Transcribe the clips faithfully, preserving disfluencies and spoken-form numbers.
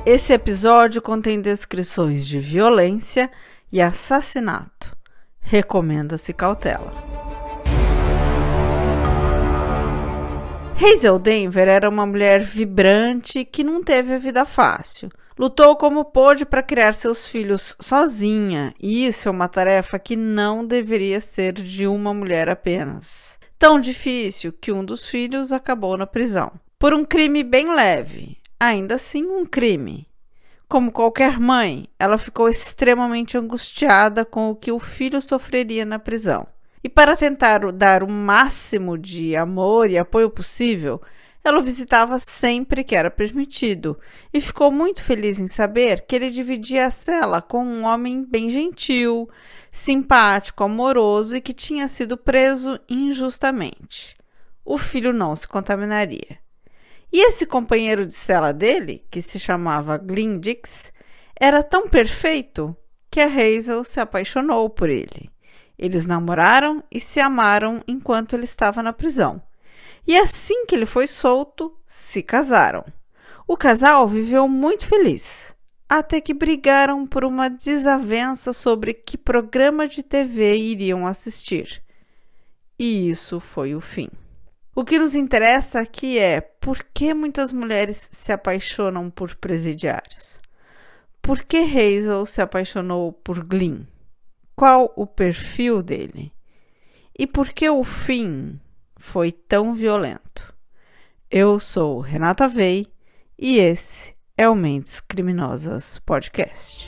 Esse episódio contém descrições de violência e assassinato. Recomenda-se cautela. Hazel Denver era uma mulher vibrante que não teve a vida fácil. Lutou como pôde para criar seus filhos sozinha, e isso é uma tarefa que não deveria ser de uma mulher apenas. Tão difícil que um dos filhos acabou na prisão. Por um crime bem leve, ainda assim um crime. Como qualquer mãe, ela ficou extremamente angustiada com o que o filho sofreria na prisão. E para tentar dar o máximo de amor e apoio possível, ela o visitava sempre que era permitido e ficou muito feliz em saber que ele dividia a cela com um homem bem gentil, simpático, amoroso e que tinha sido preso injustamente. O filho não se contaminaria. E esse companheiro de cela dele, que se chamava Glyn Dix, era tão perfeito que a Hazel se apaixonou por ele. Eles namoraram e se amaram enquanto ele estava na prisão. E assim que ele foi solto, se casaram. O casal viveu muito feliz, até que brigaram por uma desavença sobre que programa de T V iriam assistir. E isso foi o fim. O que nos interessa aqui é por que muitas mulheres se apaixonam por presidiários. Por que Hazel se apaixonou por Glyn? Qual o perfil dele? E por que o fim foi tão violento? Eu sou Renata Vei e esse é o Mentes Criminosas Podcast.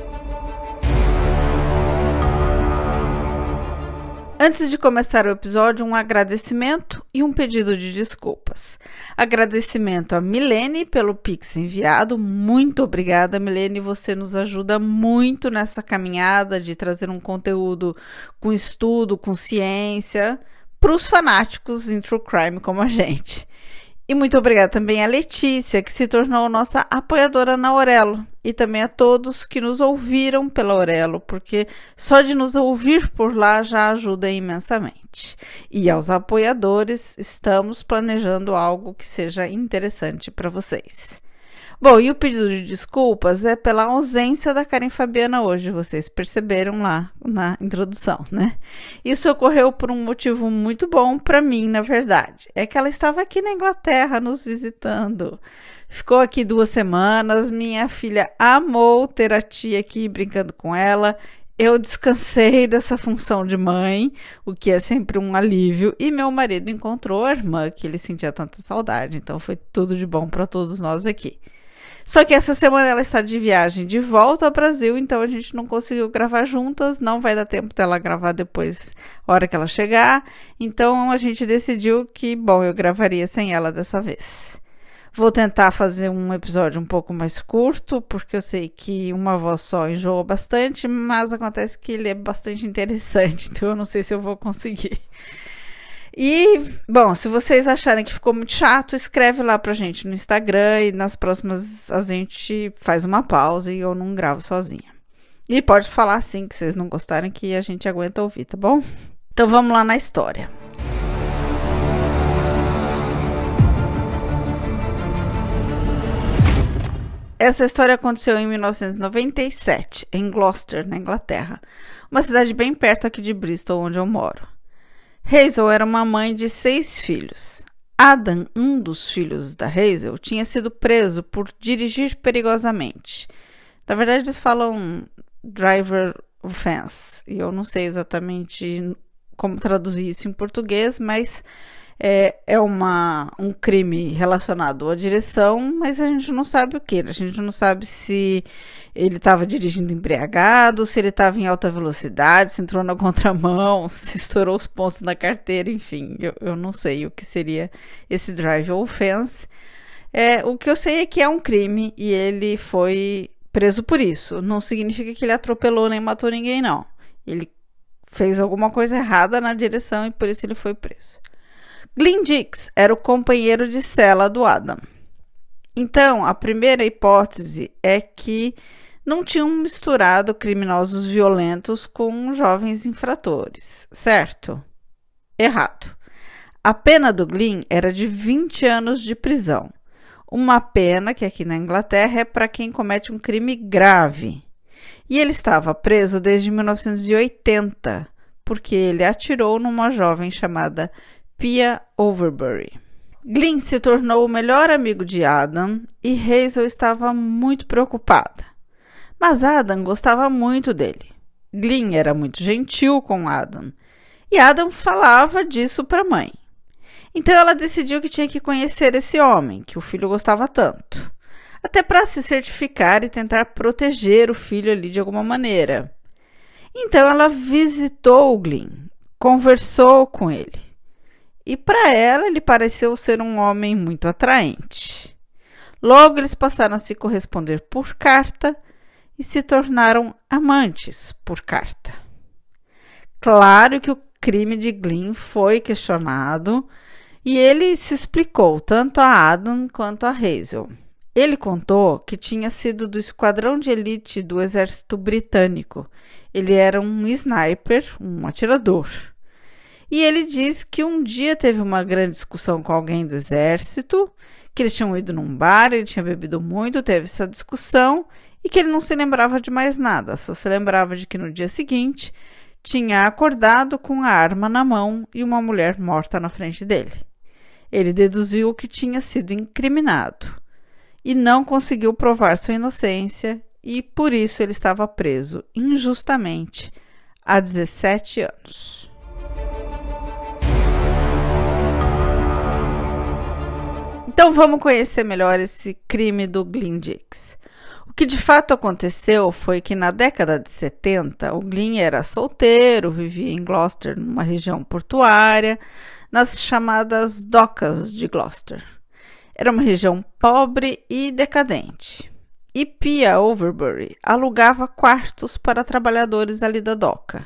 Antes de começar o episódio, um agradecimento e um pedido de desculpas. Agradecimento a Milene pelo Pix enviado. Muito obrigada, Milene. Você nos ajuda muito nessa caminhada de trazer um conteúdo com estudo, com ciência, para os fanáticos em True Crime como a gente. E muito obrigada também a Letícia, que se tornou nossa apoiadora na Aurelo. E também a todos que nos ouviram pela Aurelo, porque só de nos ouvir por lá já ajuda imensamente. E aos apoiadores, estamos planejando algo que seja interessante para vocês. Bom, e o pedido de desculpas é pela ausência da Karen Fabiana hoje, vocês perceberam lá na introdução, né? Isso ocorreu por um motivo muito bom para mim, na verdade. É que ela estava aqui na Inglaterra nos visitando. Ficou aqui duas semanas, minha filha amou ter a tia aqui brincando com ela. Eu descansei dessa função de mãe, o que é sempre um alívio, e meu marido encontrou a irmã, que ele sentia tanta saudade, então foi tudo de bom para todos nós aqui. Só que essa semana ela está de viagem de volta ao Brasil, então a gente não conseguiu gravar juntas, não vai dar tempo dela gravar depois, a hora que ela chegar. Então a gente decidiu que, bom, eu gravaria sem ela dessa vez. Vou tentar fazer um episódio um pouco mais curto, porque eu sei que uma voz só enjoa bastante, mas acontece que ele é bastante interessante, então eu não sei se eu vou conseguir. E, bom, se vocês acharem que ficou muito chato, escreve lá pra gente no Instagram e nas próximas a gente faz uma pausa e eu não gravo sozinha. E pode falar sim que vocês não gostarem, que a gente aguenta ouvir, tá bom? Então vamos lá na história. Essa história aconteceu em mil novecentos e noventa e sete, em Gloucester, na Inglaterra, uma cidade bem perto aqui de Bristol, onde eu moro. Hazel era uma mãe de seis filhos. Adam, um dos filhos da Hazel, tinha sido preso por dirigir perigosamente. Na verdade, eles falam driver offense, e eu não sei exatamente como traduzir isso em português, mas é, é uma, um crime relacionado à direção, mas a gente não sabe o que. A gente não sabe se ele estava dirigindo embriagado, se ele estava em alta velocidade, se entrou na contramão, se estourou os pontos na carteira, enfim, eu, eu não sei o que seria esse driver offense. É, o que eu sei é que é um crime e ele foi preso por isso. Não significa que ele atropelou nem matou ninguém, não. Ele fez alguma coisa errada na direção e por isso ele foi preso. Glyn Dix era o companheiro de cela do Adam. Então, a primeira hipótese é que não tinham misturado criminosos violentos com jovens infratores, certo? Errado. A pena do Glyn era de vinte anos de prisão. Uma pena que aqui na Inglaterra é para quem comete um crime grave. E ele estava preso desde mil novecentos e oitenta, porque ele atirou numa jovem chamada Pia Overbury. Glynn se tornou o melhor amigo de Adam e Hazel estava muito preocupada. Mas Adam gostava muito dele. Glynn era muito gentil com Adam e Adam falava disso para a mãe. Então ela decidiu que tinha que conhecer esse homem, que o filho gostava tanto, até para se certificar e tentar proteger o filho ali de alguma maneira. Então ela visitou o Glynn, conversou com ele. E para ela ele pareceu ser um homem muito atraente. Logo eles passaram a se corresponder por carta e se tornaram amantes por carta. Claro que o crime de Glynn foi questionado e ele se explicou tanto a Adam quanto a Hazel. Ele contou que tinha sido do esquadrão de elite do exército britânico. Ele era um sniper, um atirador. E ele diz que um dia teve uma grande discussão com alguém do exército, que eles tinham ido num bar, ele tinha bebido muito, teve essa discussão e que ele não se lembrava de mais nada, só se lembrava de que no dia seguinte tinha acordado com a arma na mão e uma mulher morta na frente dele. Ele deduziu que tinha sido incriminado e não conseguiu provar sua inocência e por isso ele estava preso injustamente há dezessete anos. Então vamos conhecer melhor esse crime do Glynn Dix. O que de fato aconteceu foi que na década de setenta, o Glynn era solteiro, vivia em Gloucester, numa região portuária, nas chamadas docas de Gloucester. Era uma região pobre e decadente. E Pia Overbury alugava quartos para trabalhadores ali da doca.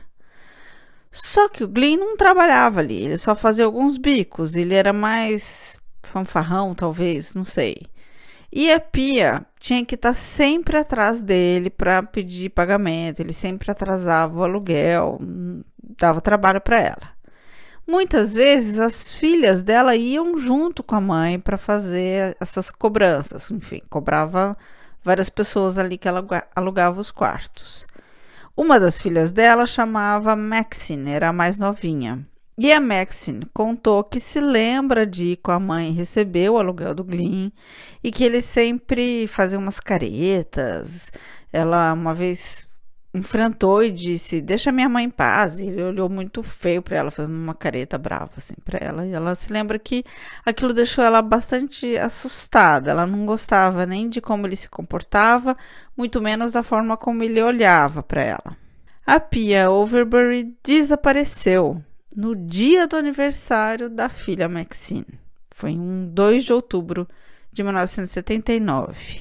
Só que o Glynn não trabalhava ali, ele só fazia alguns bicos, ele era mais fanfarrão, talvez, não sei. E a Pia tinha que estar sempre atrás dele para pedir pagamento, ele sempre atrasava o aluguel, dava trabalho para ela. Muitas vezes as filhas dela iam junto com a mãe para fazer essas cobranças, enfim, cobrava várias pessoas ali que ela alugava os quartos. Uma das filhas dela chamava Maxine, era a mais novinha. E a Maxine contou que se lembra de ir com a mãe receber o aluguel do Glynn e que ele sempre fazia umas caretas. Ela uma vez enfrentou e disse, deixa minha mãe em paz. E ele olhou muito feio para ela, fazendo uma careta brava assim para ela. E ela se lembra que aquilo deixou ela bastante assustada. Ela não gostava nem de como ele se comportava, muito menos da forma como ele olhava para ela. A Pia Overbury desapareceu no dia do aniversário da filha Maxine. Foi em dois de outubro de mil novecentos e setenta e nove.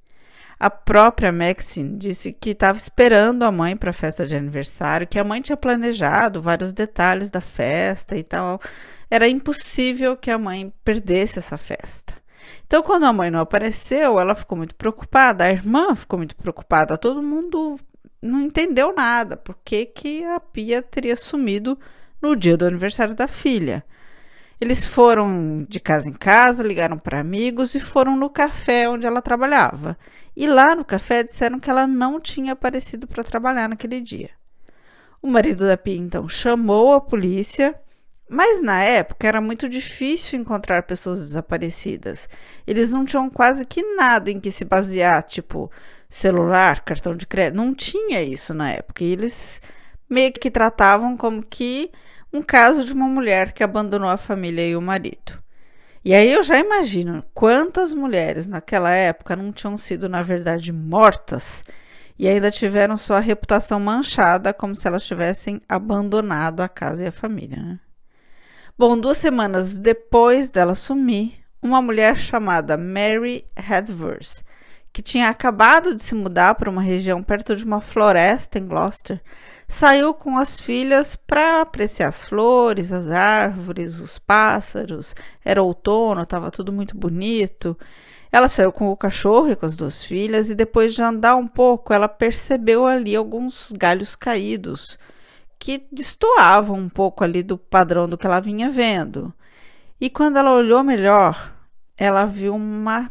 A própria Maxine disse que estava esperando a mãe para a festa de aniversário, que a mãe tinha planejado vários detalhes da festa e tal. Era impossível que a mãe perdesse essa festa. Então, quando a mãe não apareceu, ela ficou muito preocupada, a irmã ficou muito preocupada, todo mundo não entendeu nada, por que que a Pia teria sumido no dia do aniversário da filha. Eles foram de casa em casa, ligaram para amigos e foram no café onde ela trabalhava. E lá no café disseram que ela não tinha aparecido para trabalhar naquele dia. O marido da Pia então chamou a polícia, mas na época era muito difícil encontrar pessoas desaparecidas. Eles não tinham quase que nada em que se basear, tipo celular, cartão de crédito. Não tinha isso na época. E eles meio que tratavam como que um caso de uma mulher que abandonou a família e o marido. E aí eu já imagino quantas mulheres naquela época não tinham sido, na verdade, mortas e ainda tiveram sua reputação manchada como se elas tivessem abandonado a casa e a família, né? Bom, duas semanas depois dela sumir, uma mulher chamada Mary Hedvers, que tinha acabado de se mudar para uma região perto de uma floresta em Gloucester, saiu com as filhas para apreciar as flores, as árvores, os pássaros. Era outono, estava tudo muito bonito. Ela saiu com o cachorro e com as duas filhas e depois de andar um pouco, ela percebeu ali alguns galhos caídos que destoavam um pouco ali do padrão do que ela vinha vendo. E quando ela olhou melhor, ela viu uma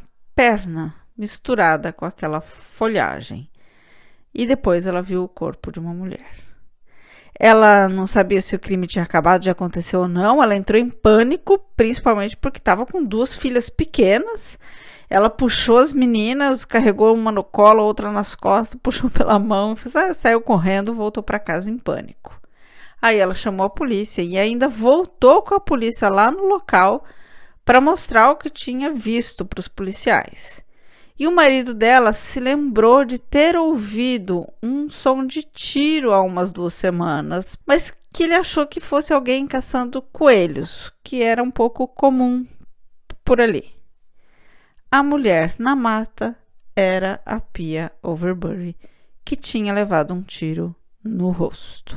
perna misturada com aquela folhagem. E depois ela viu o corpo de uma mulher. Ela não sabia se o crime tinha acabado de acontecer ou não. Ela entrou em pânico, principalmente porque estava com duas filhas pequenas. Ela puxou as meninas, carregou uma no colo, outra nas costas, puxou pela mão, saiu correndo, voltou para casa em pânico. Aí ela chamou a polícia e ainda voltou com a polícia lá no local para mostrar o que tinha visto para os policiais. E o marido dela se lembrou de ter ouvido um som de tiro há umas duas semanas, mas que ele achou que fosse alguém caçando coelhos, que era um pouco comum por ali. A mulher na mata era a Pia Overbury, que tinha levado um tiro no rosto.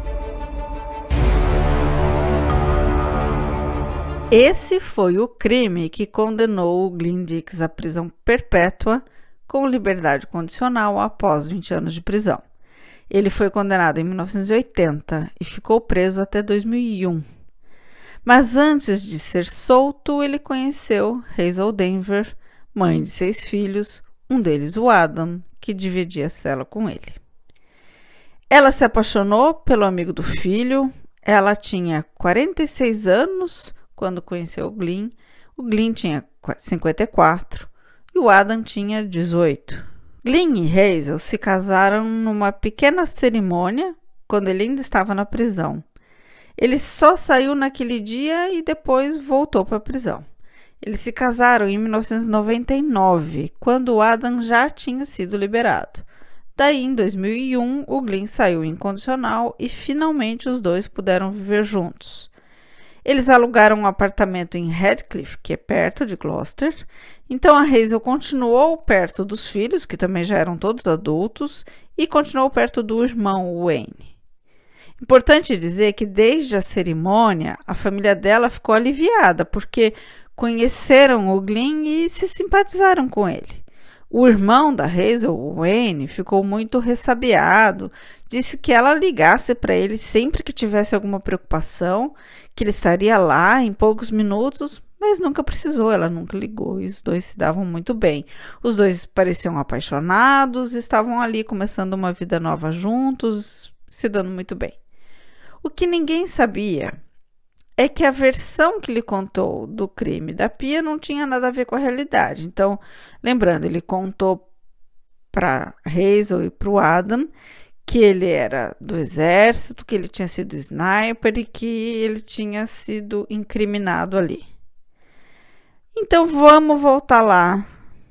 Esse foi o crime que condenou o Glyn Dix à prisão perpétua com liberdade condicional após vinte anos de prisão. Ele foi condenado em mil novecentos e oitenta e ficou preso até dois mil e um. Mas antes de ser solto, ele conheceu Hazel Denver, mãe de seis filhos, um deles o Adam, que dividia a cela com ele. Ela se apaixonou pelo amigo do filho. Ela tinha quarenta e seis anos quando conheceu o Glyn. O Glyn tinha cinquenta e quatro e o Adam tinha dezoito. Glyn e Hazel se casaram numa pequena cerimônia quando ele ainda estava na prisão. Ele só saiu naquele dia e depois voltou para a prisão. Eles se casaram em mil novecentos e noventa e nove, quando o Adam já tinha sido liberado. Daí, em dois mil e um, o Glyn saiu incondicional e finalmente os dois puderam viver juntos. Eles alugaram um apartamento em Radcliffe, que é perto de Gloucester. Então a Hazel continuou perto dos filhos, que também já eram todos adultos, e continuou perto do irmão Wayne. Importante dizer que desde a cerimônia, a família dela ficou aliviada, porque conheceram o Glyn e se simpatizaram com ele. O irmão da Hazel, o Wayne, ficou muito ressabiado, disse que ela ligasse para ele sempre que tivesse alguma preocupação, que ele estaria lá em poucos minutos, mas nunca precisou, ela nunca ligou e os dois se davam muito bem. Os dois pareciam apaixonados, estavam ali começando uma vida nova juntos, se dando muito bem. O que ninguém sabia é que a versão que ele contou do crime da Pia não tinha nada a ver com a realidade. Então, lembrando, ele contou para Hazel e para o Adam que ele era do exército, que ele tinha sido sniper e que ele tinha sido incriminado ali. Então, vamos voltar lá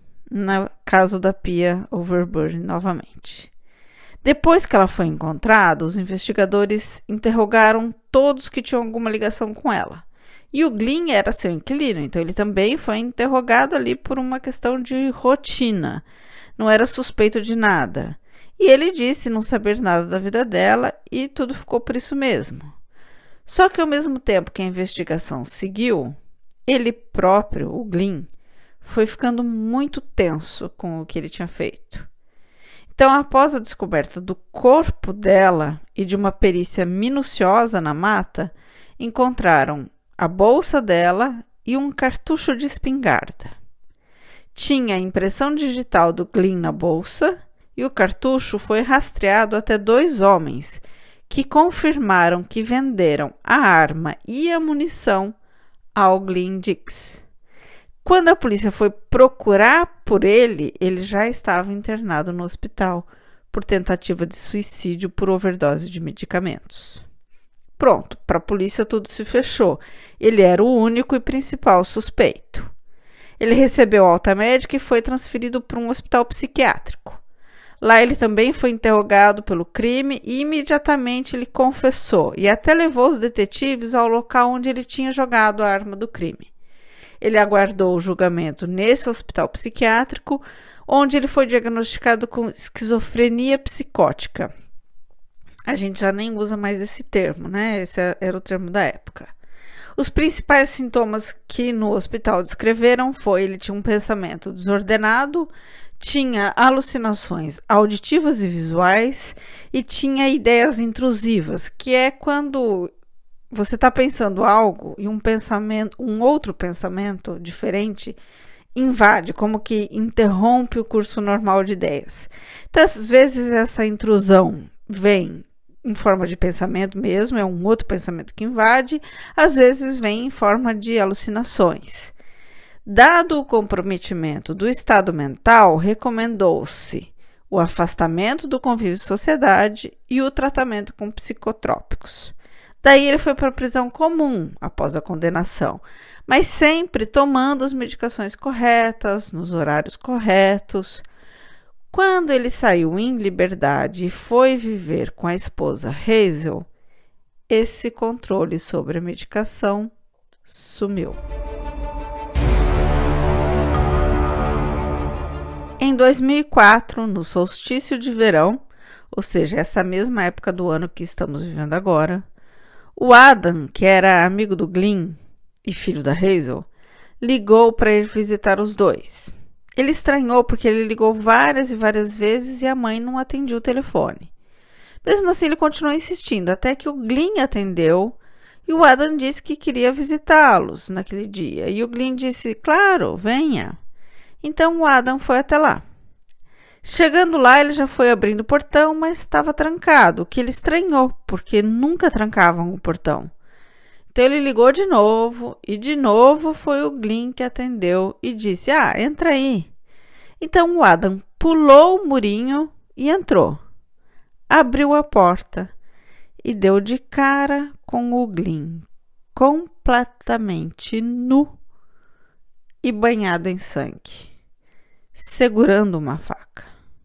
no caso da Pia Overbury novamente. Depois que ela foi encontrada, os investigadores interrogaram todos que tinham alguma ligação com ela. E o Glyn era seu inquilino, então ele também foi interrogado ali por uma questão de rotina. Não era suspeito de nada. E ele disse não saber nada da vida dela e tudo ficou por isso mesmo. Só que ao mesmo tempo que a investigação seguiu, ele próprio, o Glyn, foi ficando muito tenso com o que ele tinha feito. Então, após a descoberta do corpo dela e de uma perícia minuciosa na mata, encontraram a bolsa dela e um cartucho de espingarda. Tinha a impressão digital do Glyn na bolsa e o cartucho foi rastreado até dois homens que confirmaram que venderam a arma e a munição ao Glyn Dix. Quando a polícia foi procurar por ele, ele já estava internado no hospital por tentativa de suicídio por overdose de medicamentos. Pronto, para a polícia tudo se fechou. Ele era o único e principal suspeito. Ele recebeu alta médica e foi transferido para um hospital psiquiátrico. Lá ele também foi interrogado pelo crime e imediatamente ele confessou e até levou os detetives ao local onde ele tinha jogado a arma do crime. Ele aguardou o julgamento nesse hospital psiquiátrico, onde ele foi diagnosticado com esquizofrenia psicótica. A gente já nem usa mais esse termo, né? Esse era o termo da época. Os principais sintomas que no hospital descreveram foi ele tinha um pensamento desordenado, tinha alucinações auditivas e visuais e tinha ideias intrusivas, que é quando você está pensando algo e um pensamento, um outro pensamento diferente invade, como que interrompe o curso normal de ideias. Então, às vezes, essa intrusão vem em forma de pensamento mesmo, é um outro pensamento que invade, às vezes vem em forma de alucinações. Dado o comprometimento do estado mental, recomendou-se o afastamento do convívio em sociedade e o tratamento com psicotrópicos. Daí ele foi para a prisão comum após a condenação, mas sempre tomando as medicações corretas, nos horários corretos. Quando ele saiu em liberdade e foi viver com a esposa Hazel, esse controle sobre a medicação sumiu. Em dois mil e quatro, no solstício de verão, ou seja, essa mesma época do ano que estamos vivendo agora, o Adam, que era amigo do Glynn e filho da Hazel, ligou para ir visitar os dois. Ele estranhou porque ele ligou várias e várias vezes e a mãe não atendia o telefone. Mesmo assim, ele continuou insistindo, até que o Glynn atendeu e o Adam disse que queria visitá-los naquele dia. E o Glynn disse, claro, venha. Então o Adam foi até lá. Chegando lá, ele já foi abrindo o portão, mas estava trancado, o que ele estranhou, porque nunca trancavam o portão. Então ele ligou de novo, e de novo foi o Glynn que atendeu e disse, ah, entra aí. Então o Adam pulou o murinho e entrou. Abriu a porta e deu de cara com o Glynn, completamente nu e banhado em sangue, segurando uma faca.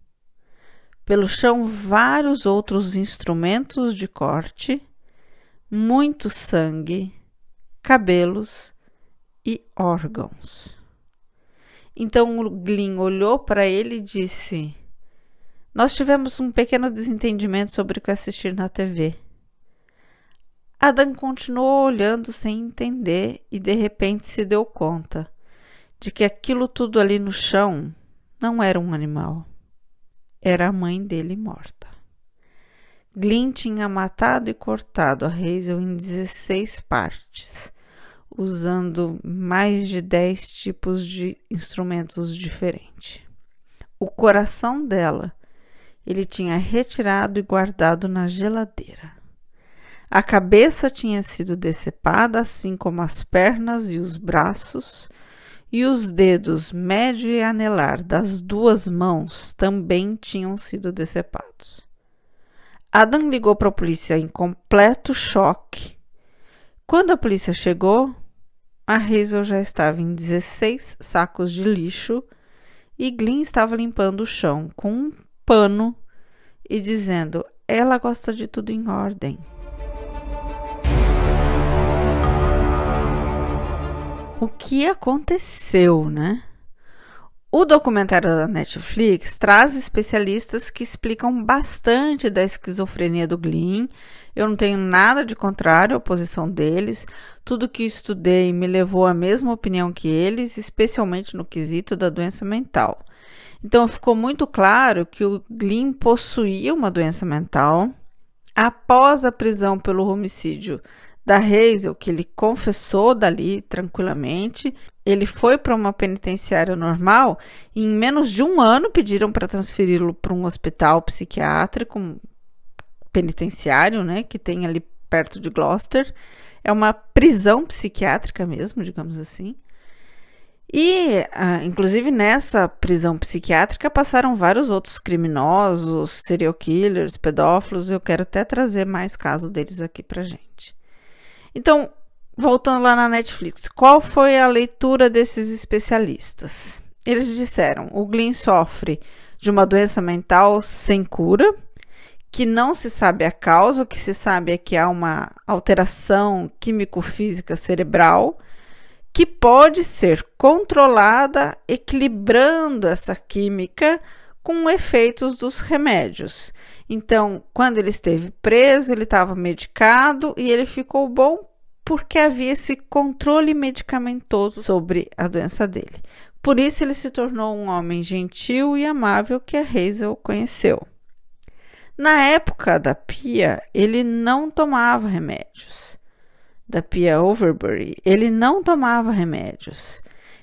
Pelo chão, vários outros instrumentos de corte, muito sangue, cabelos e órgãos. Então o Glynn olhou para ele e disse, nós tivemos um pequeno desentendimento sobre o que assistir na T V. Adam continuou olhando sem entender e de repente se deu conta de que aquilo tudo ali no chão não era um animal. Era a mãe dele morta. Glynn tinha matado e cortado a Hazel em dezesseis partes, usando mais de dez tipos de instrumentos diferentes. O coração dela ele tinha retirado e guardado na geladeira. A cabeça tinha sido decepada, assim como as pernas e os braços, e os dedos médio e anelar das duas mãos também tinham sido decepados. Adam ligou para a polícia em completo choque. Quando a polícia chegou, a Hazel já estava em dezesseis sacos de lixo e Glynn estava limpando o chão com um pano e dizendo, ela gosta de tudo em ordem. O que aconteceu, né? O documentário da Netflix traz especialistas que explicam bastante da esquizofrenia do Glynn. Eu não tenho nada de contrário à posição deles. Tudo que estudei me levou à mesma opinião que eles, especialmente no quesito da doença mental. Então ficou muito claro que o Glynn possuía uma doença mental. Após a prisão pelo homicídio da Hazel, que ele confessou dali tranquilamente, ele foi para uma penitenciária normal e em menos de um ano pediram para transferi-lo para um hospital psiquiátrico penitenciário, né, que tem ali perto de Gloucester. É uma prisão psiquiátrica mesmo, digamos assim. E, ah, inclusive, nessa prisão psiquiátrica passaram vários outros criminosos, serial killers, pedófilos. Eu quero até trazer mais casos deles aqui pra gente. Então, voltando lá na Netflix, qual foi a leitura desses especialistas? Eles disseram, o Glynn sofre de uma doença mental sem cura, que não se sabe a causa, o que se sabe é que há uma alteração químico-física cerebral, que pode ser controlada equilibrando essa química com efeitos dos remédios. Então, quando ele esteve preso, ele estava medicado e ele ficou bom porque havia esse controle medicamentoso sobre a doença dele. Por isso, ele se tornou um homem gentil e amável que a Hazel conheceu. Na época da Pia, ele não tomava remédios. Da Pia Overbury, ele não tomava remédios.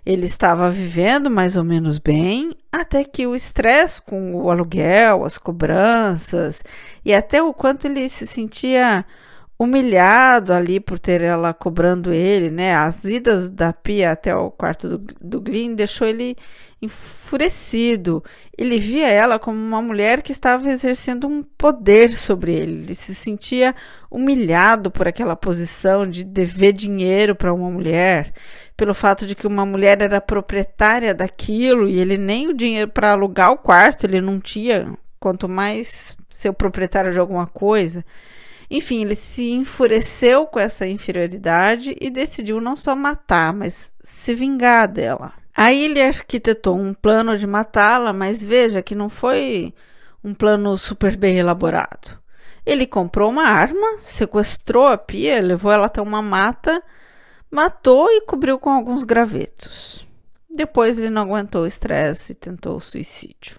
Ele estava vivendo mais ou menos bem, até que o estresse com o aluguel, as cobranças e até o quanto ele se sentia humilhado ali por ter ela cobrando ele, né? As idas da Pia até o quarto do, do Glynn deixou ele enfurecido. Ele via ela como uma mulher que estava exercendo um poder sobre ele. Ele se sentia humilhado por aquela posição de dever dinheiro para uma mulher, pelo fato de que uma mulher era proprietária daquilo e ele nem o dinheiro para alugar o quarto ele não tinha, quanto mais ser o proprietário de alguma coisa. Enfim, ele se enfureceu com essa inferioridade e decidiu não só matar, mas se vingar dela. Aí ele arquitetou um plano de matá-la, mas veja que não foi um plano super bem elaborado. Ele comprou uma arma, sequestrou a Pia, levou ela até uma mata, matou e cobriu com alguns gravetos. Depois ele não aguentou o estresse e tentou o suicídio.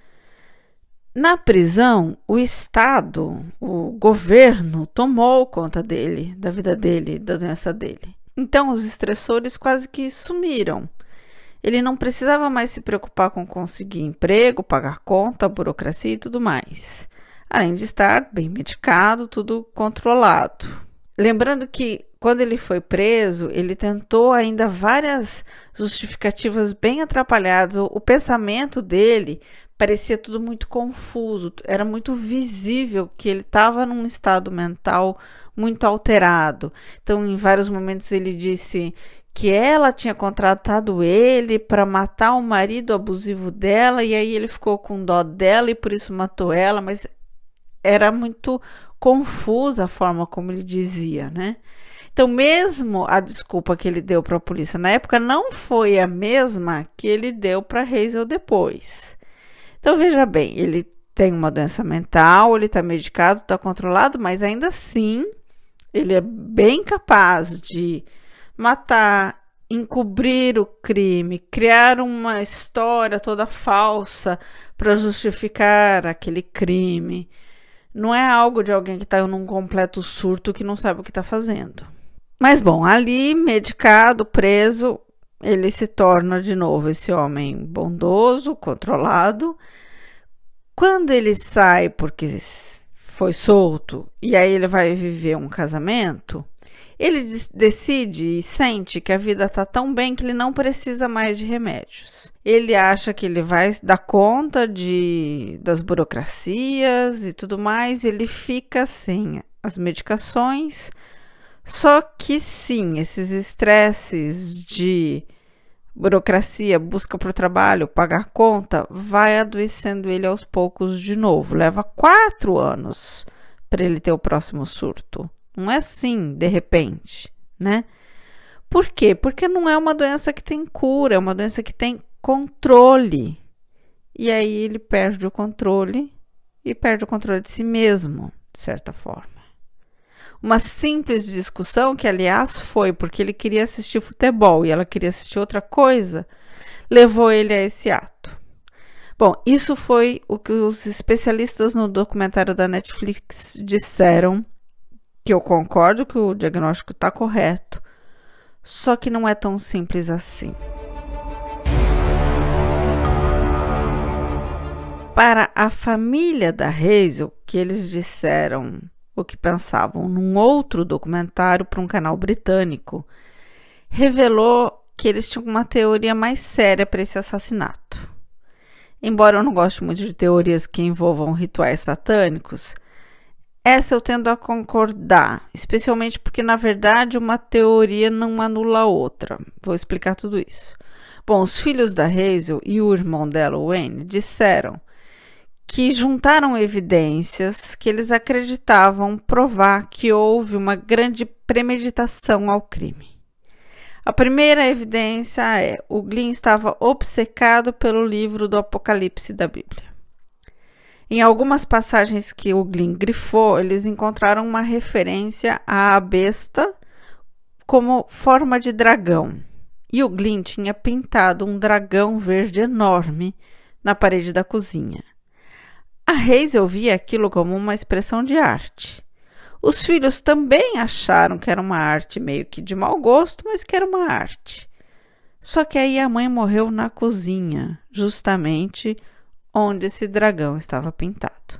Na prisão, o Estado, o governo, tomou conta dele, da vida dele, da doença dele. Então, os estressores quase que sumiram. Ele não precisava mais se preocupar com conseguir emprego, pagar conta, burocracia e tudo mais. Além de estar bem medicado, tudo controlado. Lembrando que, quando ele foi preso, ele tentou ainda várias justificativas bem atrapalhadas. O, o pensamento dele parecia tudo muito confuso, era muito visível que ele estava num estado mental muito alterado. Então, em vários momentos ele disse que ela tinha contratado ele para matar o marido abusivo dela, e aí ele ficou com dó dela e por isso matou ela, mas era muito confusa a forma como ele dizia, né? Então, mesmo a desculpa que ele deu para a polícia na época não foi a mesma que ele deu para Hazel depois. Então, veja bem, ele tem uma doença mental, ele está medicado, está controlado, mas ainda assim, ele é bem capaz de matar, encobrir o crime, criar uma história toda falsa para justificar aquele crime. Não é algo de alguém que está num completo surto que não sabe o que está fazendo. Mas, bom, ali, medicado, preso, ele se torna de novo esse homem bondoso, controlado. Quando ele sai porque foi solto e aí ele vai viver um casamento, ele decide e sente que a vida está tão bem que ele não precisa mais de remédios. Ele acha que ele vai dar conta de, das burocracias e tudo mais, ele fica sem as medicações. Só que sim, esses estresses de burocracia, busca por trabalho, pagar conta, vai adoecendo ele aos poucos de novo. Leva quatro anos para ele ter o próximo surto. Não é assim, de repente, né? Por quê? Porque não é uma doença que tem cura, é uma doença que tem controle. E aí ele perde o controle e perde o controle de si mesmo, de certa forma. Uma simples discussão, que aliás foi porque ele queria assistir futebol e ela queria assistir outra coisa, levou ele a esse ato. Bom, isso foi o que os especialistas no documentário da Netflix disseram, que eu concordo que o diagnóstico está correto, só que não é tão simples assim. Para a família da Hazel, que eles disseram o que pensavam num outro documentário para um canal britânico, revelou que eles tinham uma teoria mais séria para esse assassinato. Embora eu não goste muito de teorias que envolvam rituais satânicos, essa eu tendo a concordar, especialmente porque, na verdade, uma teoria não anula a outra. Vou explicar tudo isso. Bom, os filhos da Hazel e o irmão dela, o Wayne, disseram que juntaram evidências que eles acreditavam provar que houve uma grande premeditação ao crime. A primeira evidência é: o Glynn estava obcecado pelo livro do Apocalipse da Bíblia. Em algumas passagens que o Glynn grifou, eles encontraram uma referência à besta como forma de dragão. E o Glynn tinha pintado um dragão verde enorme na parede da cozinha. A Hazel via aquilo como uma expressão de arte. Os filhos também acharam que era uma arte meio que de mau gosto, mas que era uma arte. Só que aí a mãe morreu na cozinha, justamente onde esse dragão estava pintado.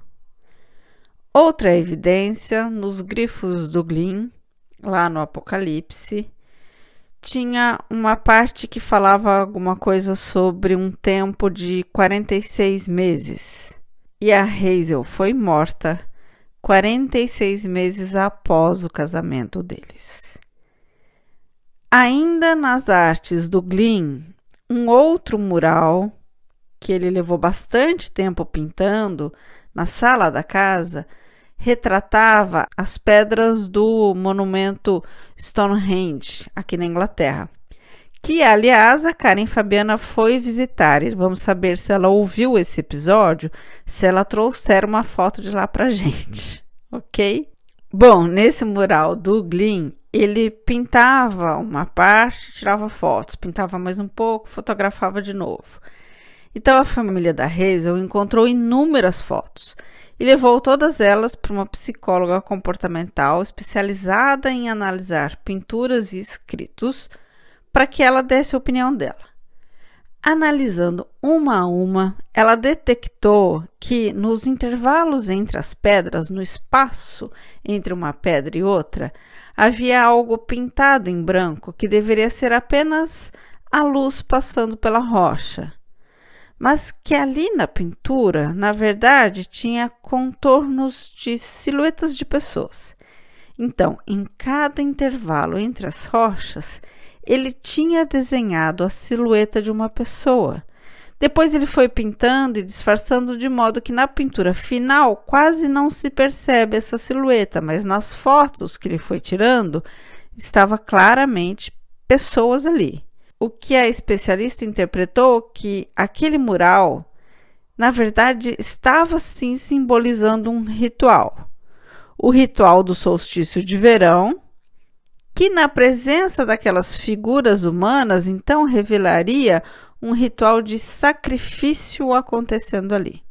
Outra evidência, nos grifos do Glynn, lá no Apocalipse, tinha uma parte que falava alguma coisa sobre um tempo de quarenta e seis meses. E a Hazel foi morta quarenta e seis meses após o casamento deles. Ainda nas artes do Glynn, um outro mural, que ele levou bastante tempo pintando, na sala da casa, retratava as pedras do monumento Stonehenge, aqui na Inglaterra, que, aliás, a Karen Fabiana foi visitar. E vamos saber se ela ouviu esse episódio, se ela trouxer uma foto de lá pra gente, ok? Bom, nesse mural do Glynn, ele pintava uma parte, tirava fotos, pintava mais um pouco, fotografava de novo. Então, a família da Hazel encontrou inúmeras fotos e levou todas elas para uma psicóloga comportamental especializada em analisar pinturas e escritos para que ela desse a opinião dela. Analisando uma a uma, ela detectou que nos intervalos entre as pedras, no espaço entre uma pedra e outra, havia algo pintado em branco que deveria ser apenas a luz passando pela rocha, mas que ali na pintura, na verdade, tinha contornos de silhuetas de pessoas. Então, em cada intervalo entre as rochas, ele tinha desenhado a silhueta de uma pessoa. Depois ele foi pintando e disfarçando de modo que na pintura final quase não se percebe essa silhueta, mas nas fotos que ele foi tirando, estava claramente pessoas ali. O que a especialista interpretou que aquele mural, na verdade, estava sim simbolizando um ritual. O ritual do solstício de verão, que na presença daquelas figuras humanas, então revelaria um ritual de sacrifício acontecendo ali.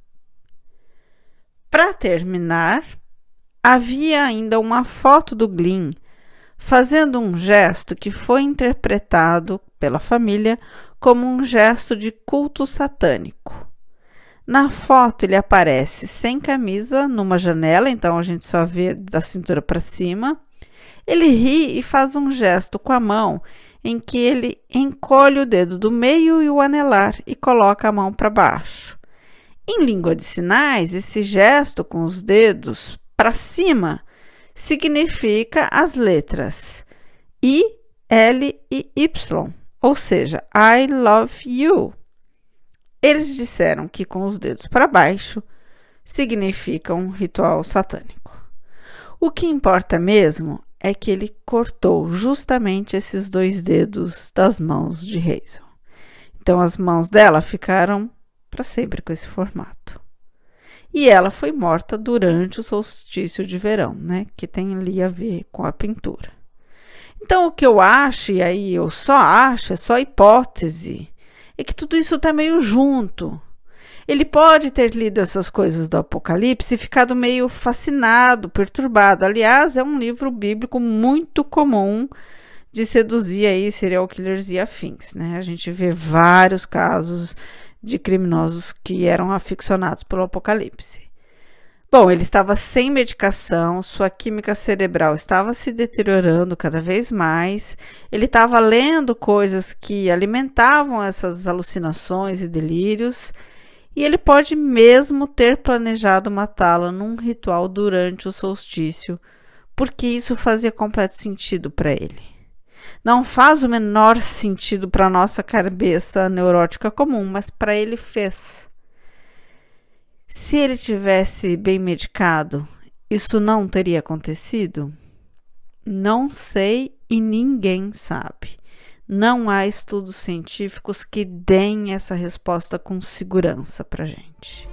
Para terminar, havia ainda uma foto do Glynn fazendo um gesto que foi interpretado pela família como um gesto de culto satânico. Na foto ele aparece sem camisa numa janela, então a gente só vê da cintura para cima. Ele ri e faz um gesto com a mão em que ele encolhe o dedo do meio e o anelar e coloca a mão para baixo. Em língua de sinais, esse gesto com os dedos para cima significa as letras I, L e Y, ou seja, I love you. Eles disseram que com os dedos para baixo significa um ritual satânico. O que importa mesmo é que ele cortou justamente esses dois dedos das mãos de Hazel. Então as mãos dela ficaram para sempre com esse formato. E ela foi morta durante o solstício de verão, né? Que tem ali a ver com a pintura. Então o que eu acho, e aí eu só acho, é só hipótese, é que tudo isso está meio junto. Ele pode ter lido essas coisas do Apocalipse e ficado meio fascinado, perturbado. Aliás, é um livro bíblico muito comum de seduzir aí serial killers e afins, né? A gente vê vários casos de criminosos que eram aficionados pelo Apocalipse. Bom, ele estava sem medicação, sua química cerebral estava se deteriorando cada vez mais, ele estava lendo coisas que alimentavam essas alucinações e delírios, e ele pode mesmo ter planejado matá-la num ritual durante o solstício, porque isso fazia completo sentido para ele. Não faz o menor sentido para a nossa cabeça neurótica comum, mas para ele fez. Se ele tivesse bem medicado, isso não teria acontecido? Não sei e ninguém sabe. Não há estudos científicos que deem essa resposta com segurança para a gente.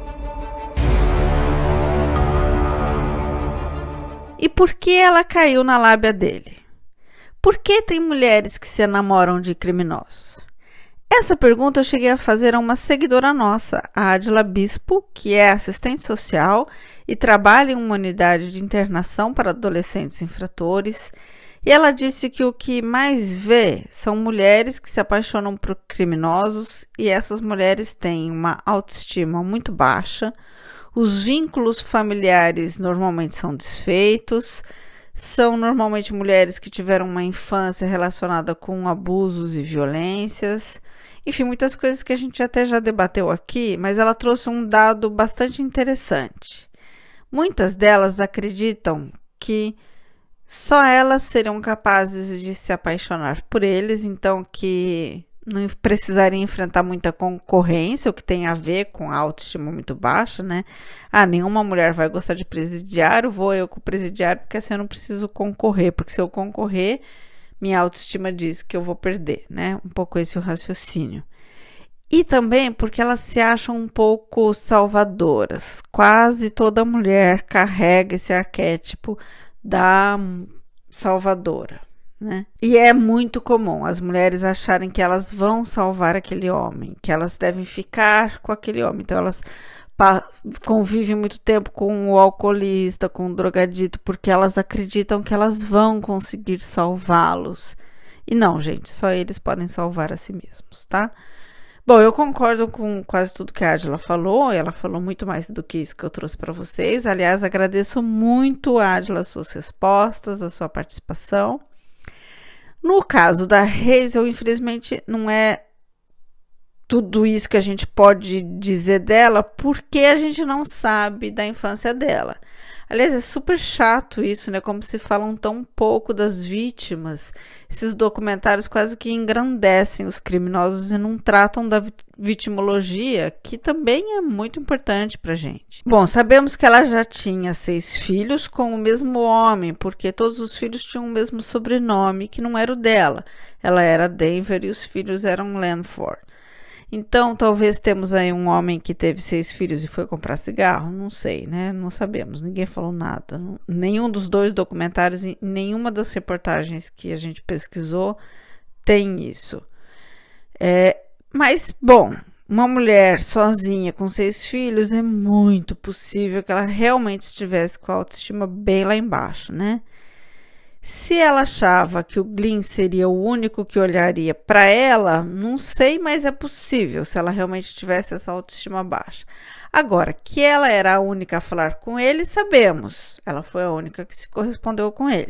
E por que ela caiu na lábia dele? Por que tem mulheres que se enamoram de criminosos? Essa pergunta eu cheguei a fazer a uma seguidora nossa, a Adila Bispo, que é assistente social e trabalha em uma unidade de internação para adolescentes infratores. E ela disse que o que mais vê são mulheres que se apaixonam por criminosos e essas mulheres têm uma autoestima muito baixa, os vínculos familiares normalmente são desfeitos, são normalmente mulheres que tiveram uma infância relacionada com abusos e violências, enfim, muitas coisas que a gente até já debateu aqui, mas ela trouxe um dado bastante interessante. Muitas delas acreditam que só elas seriam capazes de se apaixonar por eles, então que não precisariam enfrentar muita concorrência, o que tem a ver com a autoestima muito baixa, né? Ah, nenhuma mulher vai gostar de presidiário, vou eu com o presidiário, porque assim eu não preciso concorrer, porque se eu concorrer, minha autoestima diz que eu vou perder, né? Um pouco esse é o raciocínio. E também porque elas se acham um pouco salvadoras. Quase toda mulher carrega esse arquétipo da salvadora, né? E é muito comum as mulheres acharem que elas vão salvar aquele homem, que elas devem ficar com aquele homem. Então elas convivem muito tempo com o alcoolista, com o drogadito, porque elas acreditam que elas vão conseguir salvá-los. E não, gente, só eles podem salvar a si mesmos, tá? Bom, eu concordo com quase tudo que a Adila falou, ela falou muito mais do que isso que eu trouxe para vocês. Aliás, agradeço muito, Adila, as suas respostas, a sua participação. No caso da Hazel, infelizmente, não é tudo isso que a gente pode dizer dela, porque a gente não sabe da infância dela. Aliás, é super chato isso, né? Como se falam tão pouco das vítimas. Esses documentários quase que engrandecem os criminosos e não tratam da vitimologia, que também é muito importante pra gente. Bom, sabemos que ela já tinha seis filhos com o mesmo homem, porque todos os filhos tinham o mesmo sobrenome, que não era o dela. Ela era Denver e os filhos eram Lanford. Então, talvez temos aí um homem que teve seis filhos e foi comprar cigarro, não sei, né? Não sabemos, ninguém falou nada. Nenhum dos dois documentários, nenhuma das reportagens que a gente pesquisou tem isso. É, mas, bom, uma mulher sozinha com seis filhos é muito possível que ela realmente estivesse com a autoestima bem lá embaixo, né? Se ela achava que o Glynn seria o único que olharia para ela, não sei, mas é possível, se ela realmente tivesse essa autoestima baixa. Agora, que ela era a única a falar com ele, sabemos. Ela foi a única que se correspondeu com ele.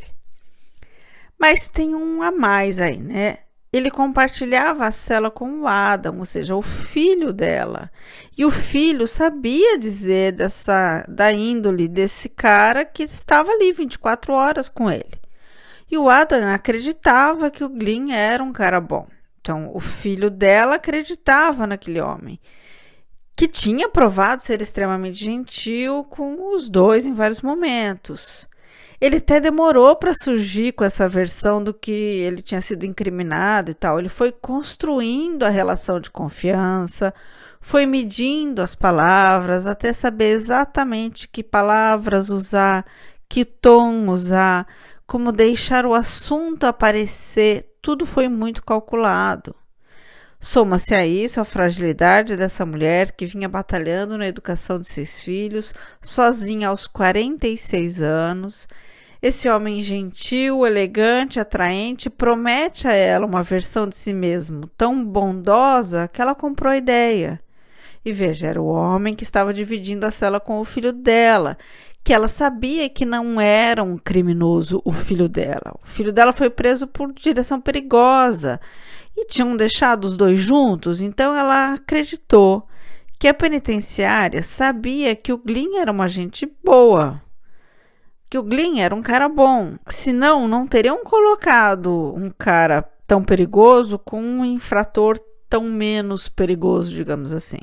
Mas tem um a mais aí, né? Ele compartilhava a cela com o Adam, ou seja, o filho dela. E o filho sabia dizer dessa, da índole desse cara que estava ali vinte e quatro horas com ele. E o Adam acreditava que o Glynn era um cara bom. Então, o filho dela acreditava naquele homem, que tinha provado ser extremamente gentil com os dois em vários momentos. Ele até demorou para surgir com essa versão do que ele tinha sido incriminado e tal. Ele foi construindo a relação de confiança, foi medindo as palavras até saber exatamente que palavras usar, que tom usar, como deixar o assunto aparecer, tudo foi muito calculado. Soma-se a isso a fragilidade dessa mulher que vinha batalhando na educação de seus filhos, sozinha aos quarenta e seis anos. Esse homem gentil, elegante, atraente, promete a ela uma versão de si mesmo tão bondosa que ela comprou a ideia. E veja, era o homem que estava dividindo a cela com o filho dela, que ela sabia que não era um criminoso o filho dela. O filho dela foi preso por direção perigosa e tinham deixado os dois juntos, então ela acreditou que a penitenciária sabia que o Glynn era uma gente boa, que o Glynn era um cara bom. Senão, não teriam colocado um cara tão perigoso com um infrator tão menos perigoso, digamos assim.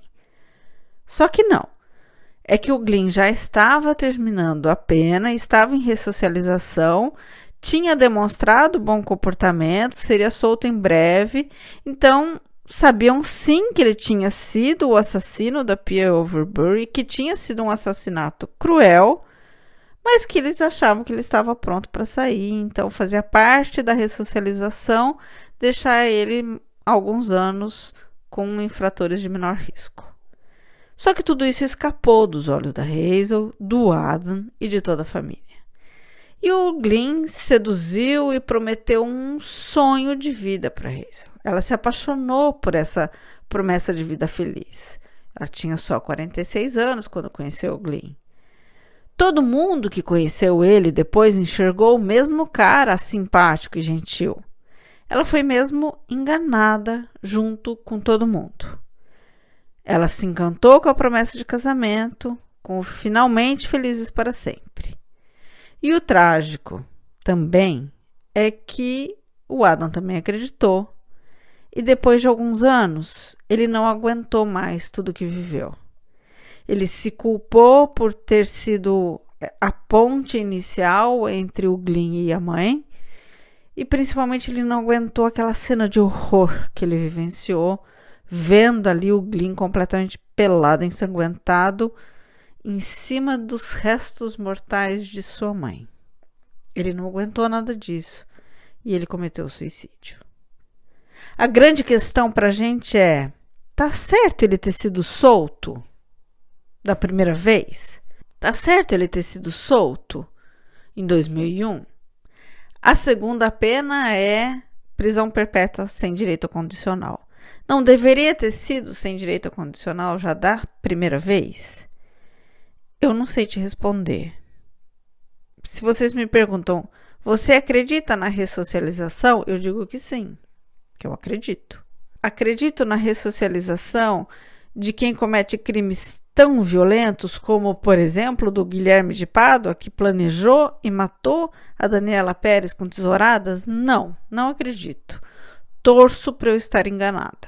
Só que não. É que o Glynn já estava terminando a pena, estava em ressocialização, tinha demonstrado bom comportamento, seria solto em breve, então sabiam sim que ele tinha sido o assassino da Pia Overbury, que tinha sido um assassinato cruel, mas que eles achavam que ele estava pronto para sair, então fazia parte da ressocialização deixar ele alguns anos com infratores de menor risco. Só que tudo isso escapou dos olhos da Hazel, do Adam e de toda a família. E o Glynn seduziu e prometeu um sonho de vida para Hazel. Ela se apaixonou por essa promessa de vida feliz. Ela tinha só quarenta e seis anos quando conheceu o Glynn. Todo mundo que conheceu ele depois enxergou o mesmo cara simpático e gentil. Ela foi mesmo enganada junto com todo mundo. Ela se encantou com a promessa de casamento, com o finalmente felizes para sempre. E o trágico também é que o Adam também acreditou. E depois de alguns anos, ele não aguentou mais tudo que viveu. Ele se culpou por ter sido a ponte inicial entre o Glynn e a mãe. E principalmente ele não aguentou aquela cena de horror que ele vivenciou, vendo ali o Glynn completamente pelado, ensanguentado, em cima dos restos mortais de sua mãe. Ele não aguentou nada disso e ele cometeu suicídio. A grande questão para a gente é, tá certo ele ter sido solto da primeira vez? Tá certo ele ter sido solto em dois mil e um? A segunda pena é prisão perpétua sem direito condicional. Não deveria ter sido sem direito condicional já da primeira vez? Eu não sei te responder. Se vocês me perguntam, você acredita na ressocialização? Eu digo que sim, que eu acredito. Acredito na ressocialização de quem comete crimes tão violentos como, por exemplo, do Guilherme de Pádua, que planejou e matou a Daniela Pérez com tesouradas? Não, não acredito. Torço para eu estar enganada.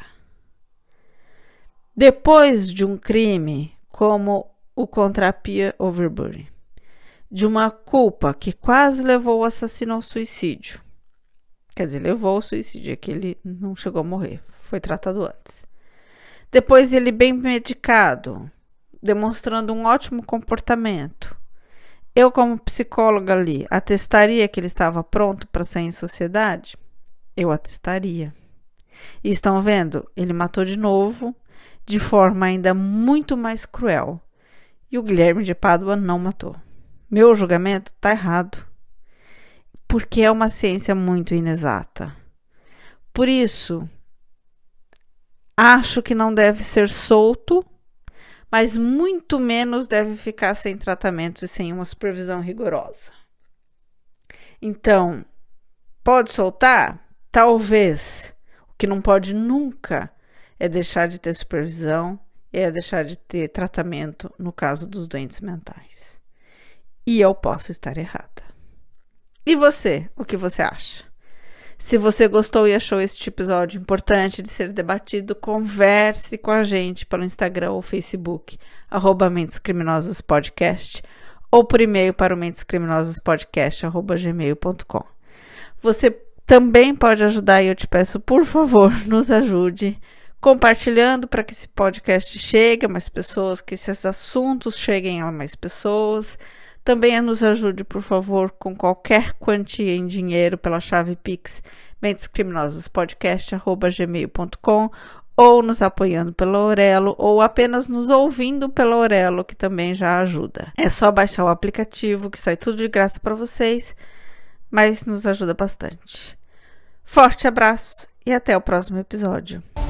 Depois de um crime como o contra a Pia Overbury, de uma culpa que quase levou o assassino ao suicídio, quer dizer, levou ao suicídio, é que ele não chegou a morrer, foi tratado antes. Depois ele bem medicado, demonstrando um ótimo comportamento. Eu, como psicóloga ali, atestaria que ele estava pronto para sair em sociedade? Eu atestaria. E estão vendo? Ele matou de novo, de forma ainda muito mais cruel. E o Guilherme de Pádua não matou. Meu julgamento está errado. Porque é uma ciência muito inexata. Por isso, acho que não deve ser solto, mas muito menos deve ficar sem tratamento e sem uma supervisão rigorosa. Então, pode soltar? Talvez. O que não pode nunca é deixar de ter supervisão e é deixar de ter tratamento no caso dos doentes mentais. E eu posso estar errada. E você? O que você acha? Se você gostou e achou este episódio importante de ser debatido, converse com a gente pelo Instagram ou Facebook, arroba Mentes Criminosas Podcast, ou por e-mail para o mentescriminosaspodcast, arroba gmail ponto com. Você também pode ajudar e eu te peço, por favor, nos ajude compartilhando para que esse podcast chegue a mais pessoas, que esses assuntos cheguem a mais pessoas. Também nos ajude, por favor, com qualquer quantia em dinheiro pela chave Pix, mentescriminosaspodcast, arroba gmail ponto com, ou nos apoiando pela Aurelo, ou apenas nos ouvindo pela Aurelo, que também já ajuda. É só baixar o aplicativo, que sai tudo de graça para vocês, mas nos ajuda bastante. Forte abraço e até o próximo episódio.